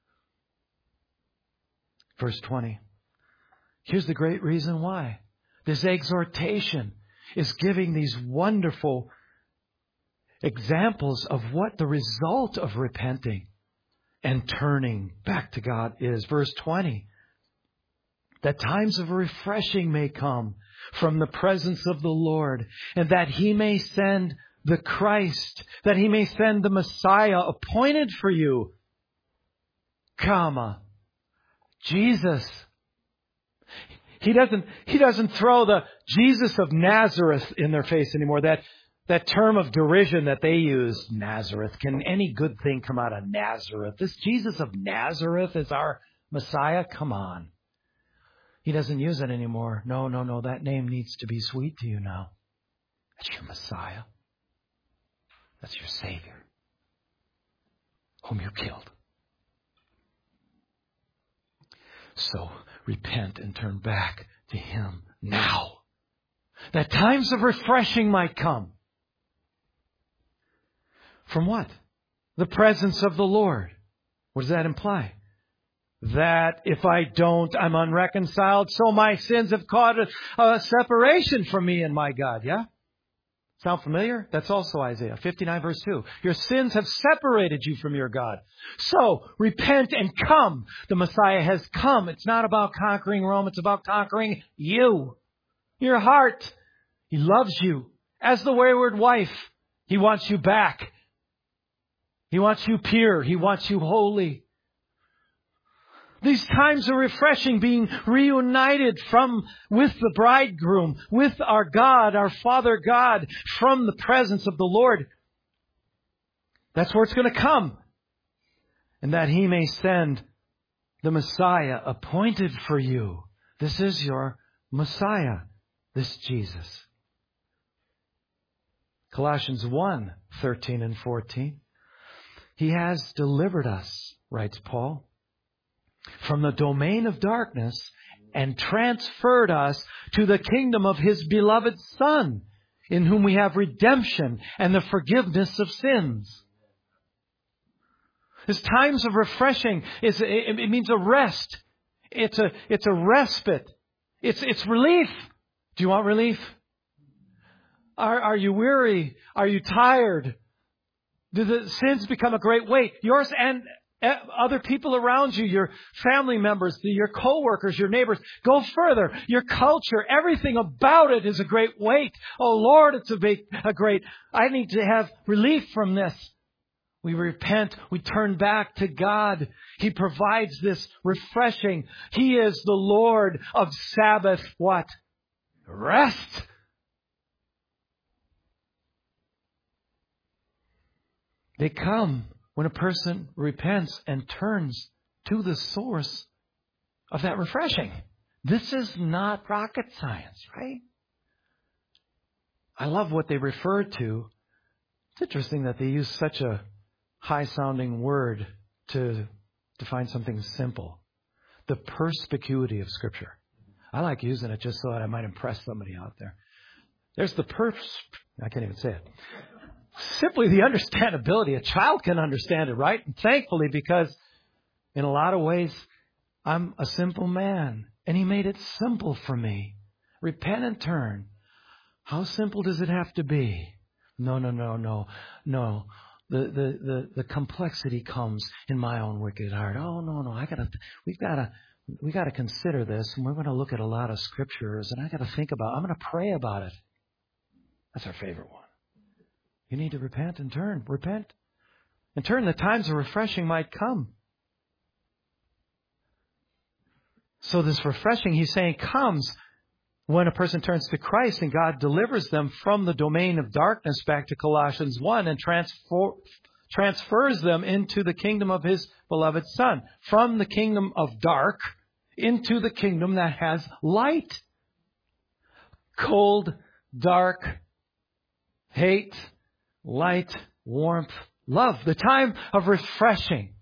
Verse twenty. Here's the great reason why. This exhortation is giving these wonderful examples of what the result of repenting and turning back to God is. Verse twenty. That times of refreshing may come from the presence of the Lord, and that He may send the Christ, that He may send the Messiah appointed for you, comma, Jesus. He doesn't, He doesn't throw the Jesus of Nazareth in their face anymore. That, that term of derision that they use, Nazareth. Can any good thing come out of Nazareth? This Jesus of Nazareth is our Messiah? Come on. He doesn't use it anymore. No, no, no. That name needs to be sweet to you now. That's your Messiah. That's your Savior, whom you killed. So repent and turn back to Him now, that times of refreshing might come. From what? The presence of the Lord. What does that imply? That if I don't, I'm unreconciled, so my sins have caused a, a separation from me and my God. Yeah? Sound familiar? That's also Isaiah fifty-nine verse two. Your sins have separated you from your God. So, repent and come. The Messiah has come. It's not about conquering Rome. It's about conquering you. Your heart. He loves you. As the wayward wife, He wants you back. He wants you pure. He wants you holy. These times are refreshing, being reunited from, with the bridegroom, with our God, our Father God, from the presence of the Lord. That's where it's going to come. And that He may send the Messiah appointed for you. This is your Messiah, this Jesus. Colossians one, thirteen and fourteen. He has delivered us, writes Paul, from the domain of darkness and transferred us to the kingdom of His beloved Son, in whom we have redemption and the forgiveness of sins. This times of refreshing is it means a rest. It's a it's a respite. It's it's relief. Do you want relief? Are are you weary? Are you tired? Do the sins become a great weight? Yours and other people around you, your family members, your co-workers, your neighbors. Go further. Your culture, everything about it is a great weight. Oh Lord, it's a big, a great, I need to have relief from this. We repent. We turn back to God. He provides this refreshing. He is the Lord of Sabbath, what? Rest. They come when a person repents and turns to the source of that refreshing. This is not rocket science, right? I love what they refer to. It's interesting that they use such a high-sounding word to define something simple. The perspicuity of Scripture. I like using it just so that I might impress somebody out there. There's the pers... I can't even say it. Simply the understandability. A child can understand it, right? And thankfully, because in a lot of ways, I'm a simple man. And He made it simple for me. Repent and turn. How simple does it have to be? No, no, no, no, no. The, the, the, the complexity comes in my own wicked heart. Oh, no, no, I gotta, we've gotta, we gotta consider this, and we're gonna look at a lot of scriptures, and I gotta think about, I'm gonna pray about it. That's our favorite one. You need to repent and turn. Repent and turn. The times of refreshing might come. So this refreshing, he's saying, comes when a person turns to Christ and God delivers them from the domain of darkness, back to Colossians one, and transfer, transfers them into the kingdom of His beloved Son. From the kingdom of dark into the kingdom that has light. Cold, dark, hate, light, warmth, love. The time of refreshing.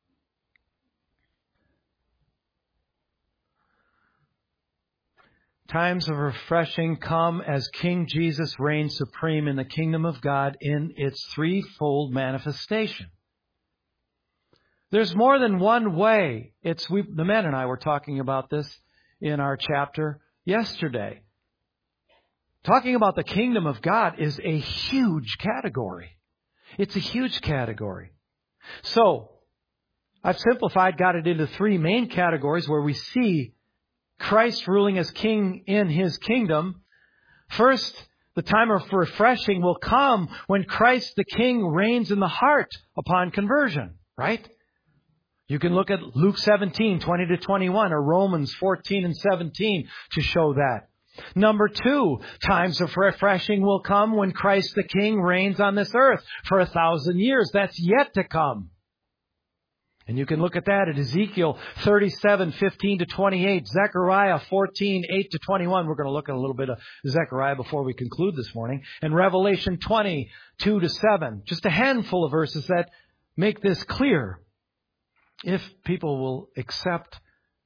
Times of refreshing come as King Jesus reigns supreme in the kingdom of God in its threefold manifestation. There's more than one way. It's we, the men and I were talking about this in our chapter yesterday. Talking about the kingdom of God is a huge category. It's a huge category. So, I've simplified, got it into three main categories where we see Christ ruling as king in His kingdom. First, the time of refreshing will come when Christ the King reigns in the heart upon conversion, right? You can look at Luke seventeen, twenty to twenty-one, or Romans fourteen and seventeen to show that. Number two, times of refreshing will come when Christ the King reigns on this earth for a thousand years. That's yet to come. And you can look at that at Ezekiel thirty-seven, fifteen to twenty-eight, Zechariah fourteen, eight to twenty-one. We're going to look at a little bit of Zechariah before we conclude this morning. And Revelation twenty, two to seven. Just a handful of verses that make this clear. If people will accept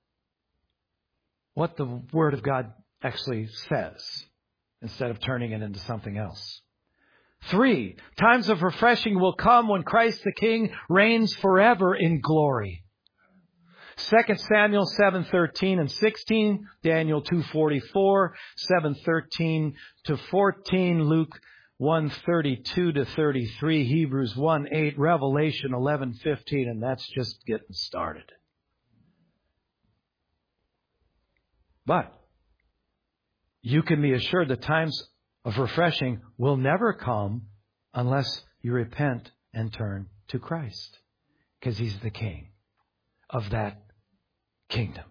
what the Word of God actually says, instead of turning it into something else. Three, times of refreshing will come when Christ the King reigns forever in glory. Second Samuel seven, thirteen and sixteen, Daniel two, forty-four, seven, thirteen to fourteen, Luke one, thirty-two to thirty-three, Hebrews one, eight, Revelation eleven, fifteen, and that's just getting started. But you can be assured the times of refreshing will never come unless you repent and turn to Christ, because He's the King of that kingdom.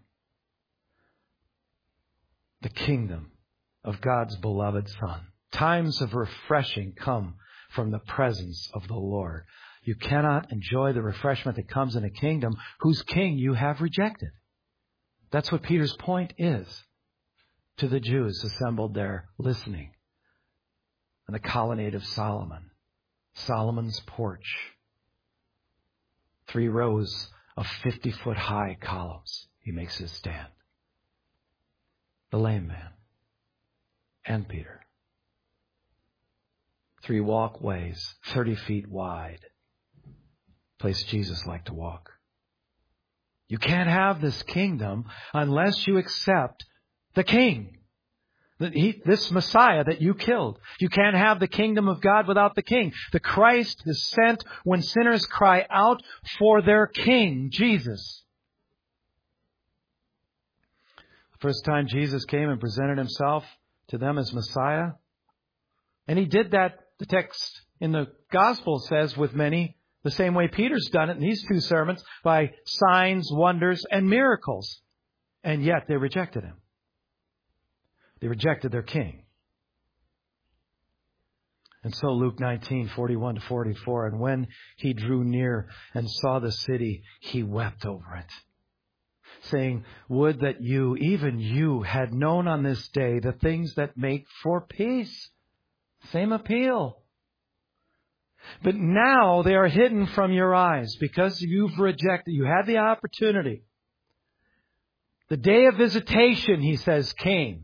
The kingdom of God's beloved Son. Times of refreshing come from the presence of the Lord. You cannot enjoy the refreshment that comes in a kingdom whose king you have rejected. That's what Peter's point is to the Jews assembled there listening. And the colonnade of Solomon, Solomon's porch. Three rows of fifty-foot high columns. He makes his stand. The lame man and Peter. Three walkways, thirty feet wide. Place Jesus liked to walk. You can't have this kingdom unless you accept the King. He, this Messiah that you killed. You can't have the kingdom of God without the King. The Christ is sent when sinners cry out for their King, Jesus. The first time Jesus came and presented himself to them as Messiah. And he did that, the text in the gospel says, with many, the same way Peter's done it in these two sermons, by signs, wonders, and miracles. And yet they rejected him. They rejected their King. And so Luke nineteen, forty-one to forty-four, and when he drew near and saw the city, he wept over it, saying, would that you, even you, had known on this day the things that make for peace. Same appeal. But now they are hidden from your eyes because you've rejected. You had the opportunity. The day of visitation, he says, came.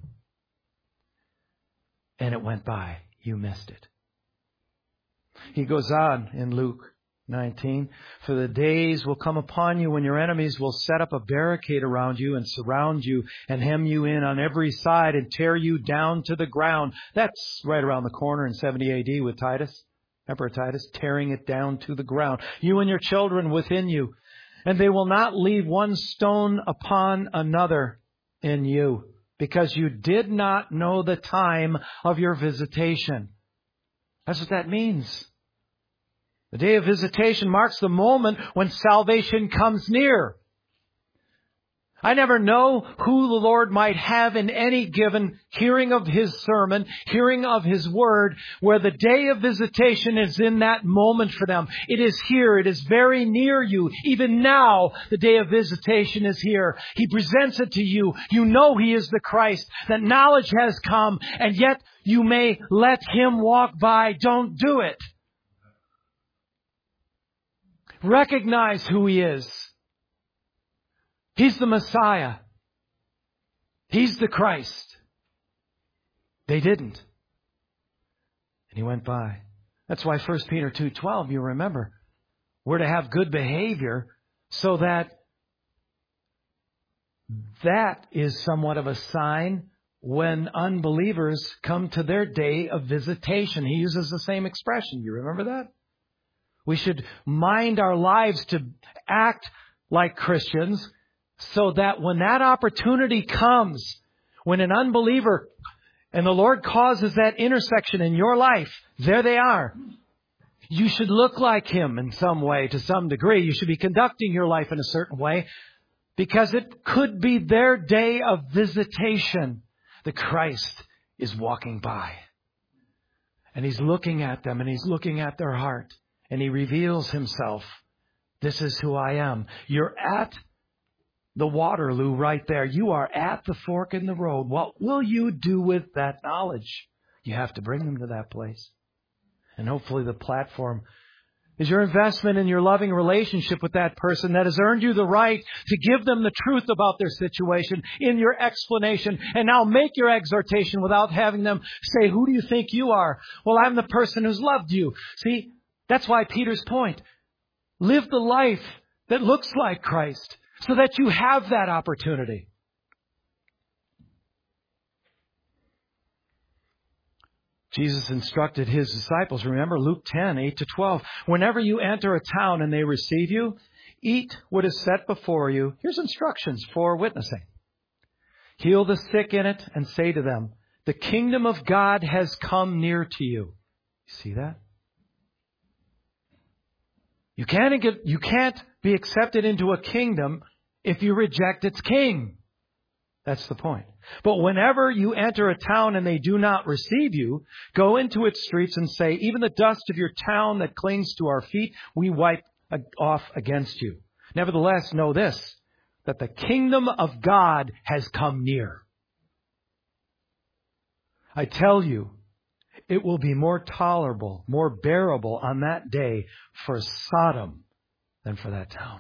And it went by. You missed it. He goes on in Luke nineteen. For the days will come upon you when your enemies will set up a barricade around you and surround you and hem you in on every side and tear you down to the ground. That's right around the corner in seventy A D with Titus, Emperor Titus, tearing it down to the ground. You and your children within you. And they will not leave one stone upon another in you, because you did not know the time of your visitation. That's what that means. The day of visitation marks the moment when salvation comes near. I never know who the Lord might have in any given hearing of His sermon, hearing of His word, where the day of visitation is in that moment for them. It is here. It is very near you. Even now, the day of visitation is here. He presents it to you. You know He is the Christ. That knowledge has come, and yet you may let Him walk by. Don't do it. Recognize who He is. He's the Messiah. He's the Christ. They didn't. And He went by. That's why First Peter two twelve, you remember, we're to have good behavior so that that is somewhat of a sign when unbelievers come to their day of visitation. He uses the same expression. You remember that? We should mind our lives to act like Christians, so that when that opportunity comes, when an unbeliever and the Lord causes that intersection in your life, there they are. You should look like Him in some way, to some degree. You should be conducting your life in a certain way, because it could be their day of visitation. The Christ is walking by. And He's looking at them, and He's looking at their heart. And He reveals Himself. This is who I am. You're at the Waterloo right there. You are at the fork in the road. What will you do with that knowledge? You have to bring them to that place. And hopefully the platform is your investment in your loving relationship with that person that has earned you the right to give them the truth about their situation in your explanation. And now make your exhortation without having them say, who do you think you are? Well, I'm the person who's loved you. See, that's why Peter's point. Live the life that looks like Christ, so that you have that opportunity. Jesus instructed His disciples, remember Luke ten, eight to twelve, whenever you enter a town and they receive you, eat what is set before you. Here's instructions for witnessing. Heal the sick in it and say to them, the kingdom of God has come near to you. You see that? You can't get, you can't be accepted into a kingdom if you reject its king. That's the point. But whenever you enter a town and they do not receive you, go into its streets and say, even the dust of your town that clings to our feet, we wipe off against you. Nevertheless, know this, that the kingdom of God has come near. I tell you, it will be more tolerable, more bearable on that day for Sodom, than for that town.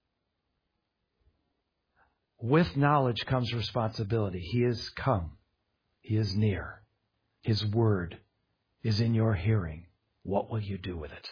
With knowledge comes responsibility. He is come. He is near. His word is in your hearing. What will you do with it?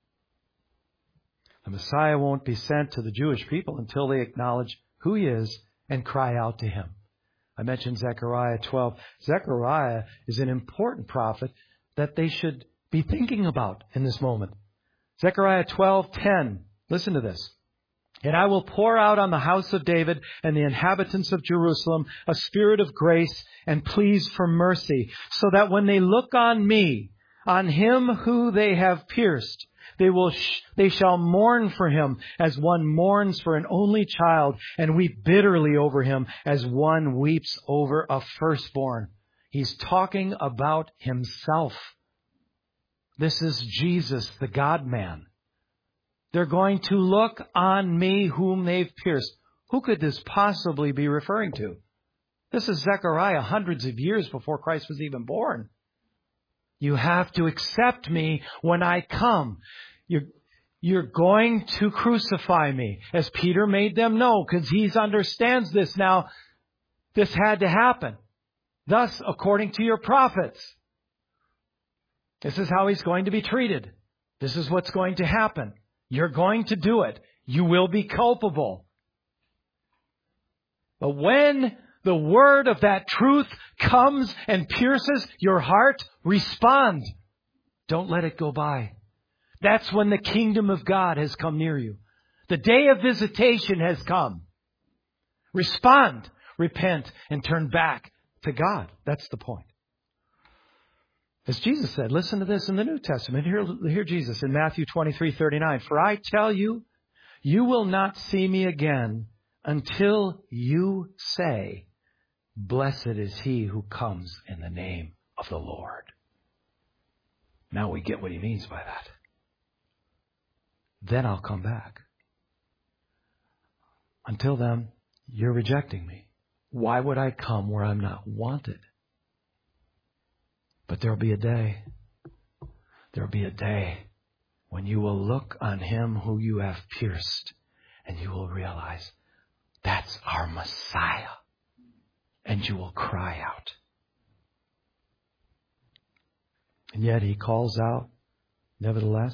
The Messiah won't be sent to the Jewish people until they acknowledge who He is and cry out to Him. I mentioned Zechariah twelve. Zechariah is an important prophet that they should be thinking about in this moment. Zechariah twelve ten. Listen to this. And I will pour out on the house of David and the inhabitants of Jerusalem a spirit of grace and pleas for mercy, so that when they look on me, on Him who they have pierced, they will sh- they shall mourn for Him as one mourns for an only child, and weep bitterly over Him as one weeps over a firstborn. He's talking about Himself. This is Jesus, the God-man. They're going to look on me whom they've pierced. Who could this possibly be referring to? This is Zechariah hundreds of years before Christ was even born. You have to accept me when I come. You're, you're going to crucify me, as Peter made them know, because he understands this now. This had to happen. Thus, according to your prophets, this is how He's going to be treated. This is what's going to happen. You're going to do it. You will be culpable. But when the word of that truth comes and pierces your heart, respond. Don't let it go by. That's when the kingdom of God has come near you. The day of visitation has come. Respond, repent, and turn back to God. That's the point. As Jesus said, listen to this in the New Testament. Hear, hear Jesus in Matthew twenty-three thirty-nine. For I tell you, you will not see me again until you say, blessed is he who comes in the name of the Lord. Now we get what He means by that. Then I'll come back. Until then, you're rejecting me. Why would I come where I'm not wanted? But there'll be a day, there'll be a day when you will look on Him who you have pierced, and you will realize that's our Messiah. And you will cry out. And yet He calls out, nevertheless,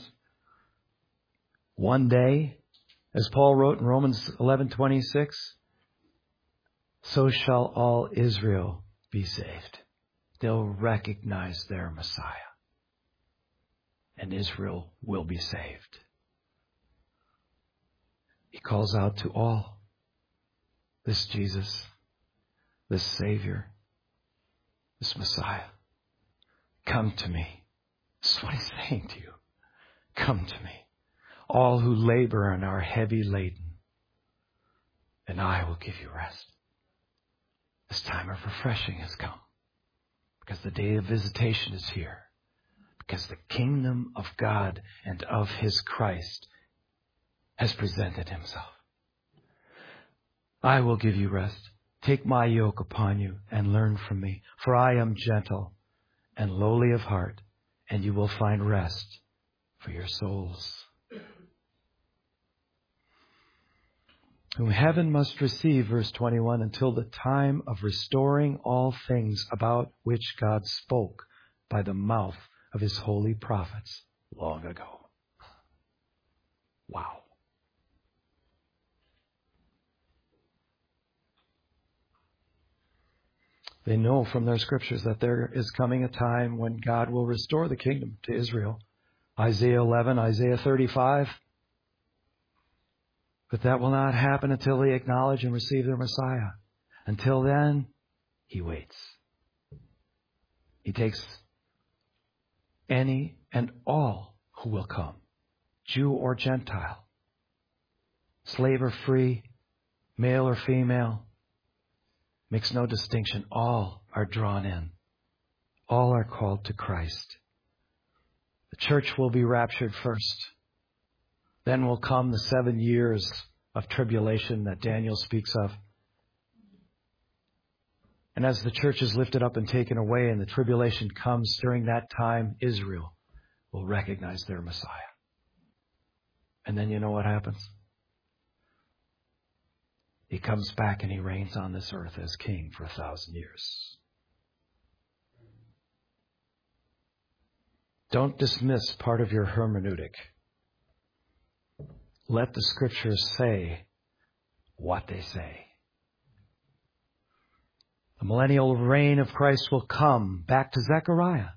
one day, as Paul wrote in Romans eleven twenty-six, so shall all Israel be saved. They'll recognize their Messiah. And Israel will be saved. He calls out to all. This Jesus, this Savior, this Messiah. Come to me. This is what He's saying to you. Come to me. All who labor and are heavy laden, and I will give you rest. This time of refreshing has come. Because the day of visitation is here. Because the kingdom of God and of His Christ has presented Himself. I will give you rest. Take my yoke upon you and learn from me. For I am gentle and lowly of heart, and you will find rest for your souls. Whom heaven must receive, verse twenty-one, until the time of restoring all things about which God spoke by the mouth of His holy prophets long ago. Wow. They know from their scriptures that there is coming a time when God will restore the kingdom to Israel. Isaiah eleven, Isaiah thirty-five. But that will not happen until they acknowledge and receive their Messiah. Until then, He waits. He takes any and all who will come, Jew or Gentile, slave or free, male or female, makes no distinction. All are drawn in. All are called to Christ. The church will be raptured first. Then will come the seven years of tribulation that Daniel speaks of. And as the church is lifted up and taken away and the tribulation comes, during that time, Israel will recognize their Messiah. And then you know what happens? He comes back and he reigns on this earth as king for a thousand years. Don't dismiss part of your hermeneutic. Let the Scriptures say what they say. The millennial reign of Christ will come. Back to Zechariah.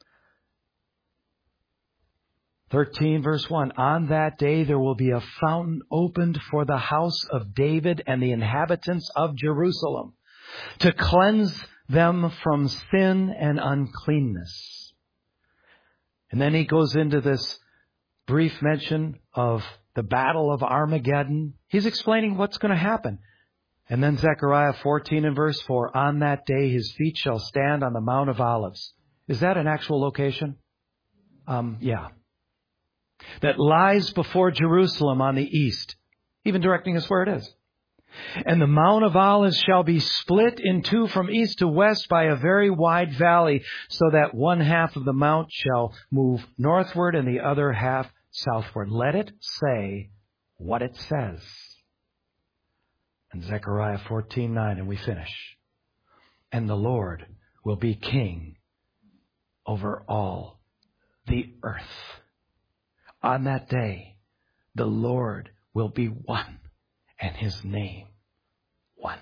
thirteen verse one. On that day there will be a fountain opened for the house of David and the inhabitants of Jerusalem, to cleanse them from sin and uncleanness. And then he goes into this brief mention of the battle of Armageddon. He's explaining what's going to happen. And then Zechariah fourteen and verse four, on that day his feet shall stand on the Mount of Olives. Is that an actual location? Um, yeah. That lies before Jerusalem on the east, even directing us where it is. And the Mount of Olives shall be split in two from east to west by a very wide valley, so that one half of the mount shall move northward and the other half southward. Let it say what it says. And Zechariah fourteen nine, and we finish. And the Lord will be king over all the earth. On that day, the Lord will be one, and his name one.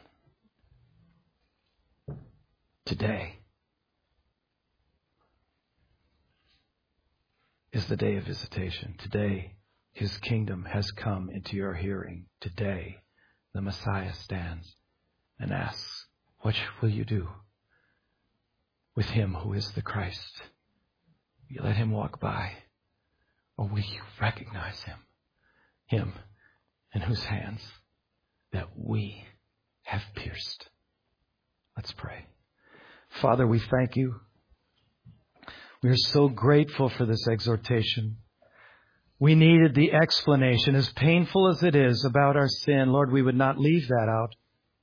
Today is the day of visitation. Today, his kingdom has come into your hearing. Today, the Messiah stands and asks, what will you do with him who is the Christ? You let him walk by, or will you recognize him? Him in whose hands that we have pierced. Let's pray. Father, we thank you. We are so grateful for this exhortation. We needed the explanation, as painful as it is, about our sin. Lord, we would not leave that out.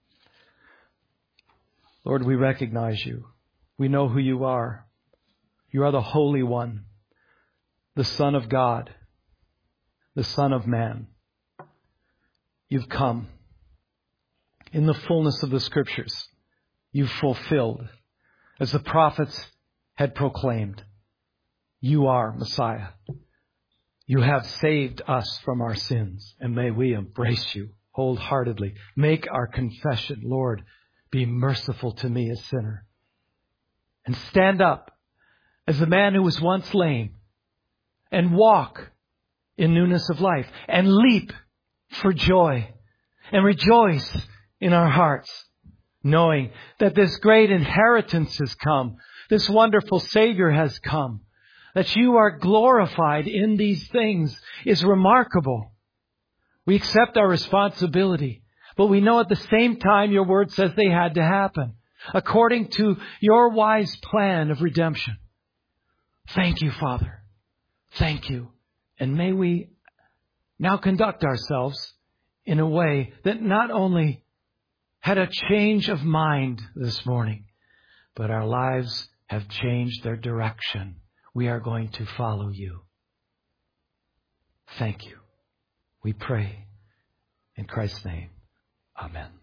Lord, we recognize you. We know who you are. You are the Holy One, the Son of God, the Son of Man. You've come in the fullness of the Scriptures. You've fulfilled, as the prophets had proclaimed, you are Messiah. You have saved us from our sins, and may we embrace you wholeheartedly. Make our confession, Lord, be merciful to me, a sinner. And stand up as the man who was once lame, and walk in newness of life, and leap for joy, and rejoice in our hearts, knowing that this great inheritance has come, this wonderful Savior has come, that you are glorified in these things is remarkable. We accept our responsibility, but we know at the same time your word says they had to happen, according to your wise plan of redemption. Thank you, Father. Thank you. And may we now conduct ourselves in a way that not only had a change of mind this morning, but our lives have changed their direction. We are going to follow you. Thank you. We pray in Christ's name. Amen.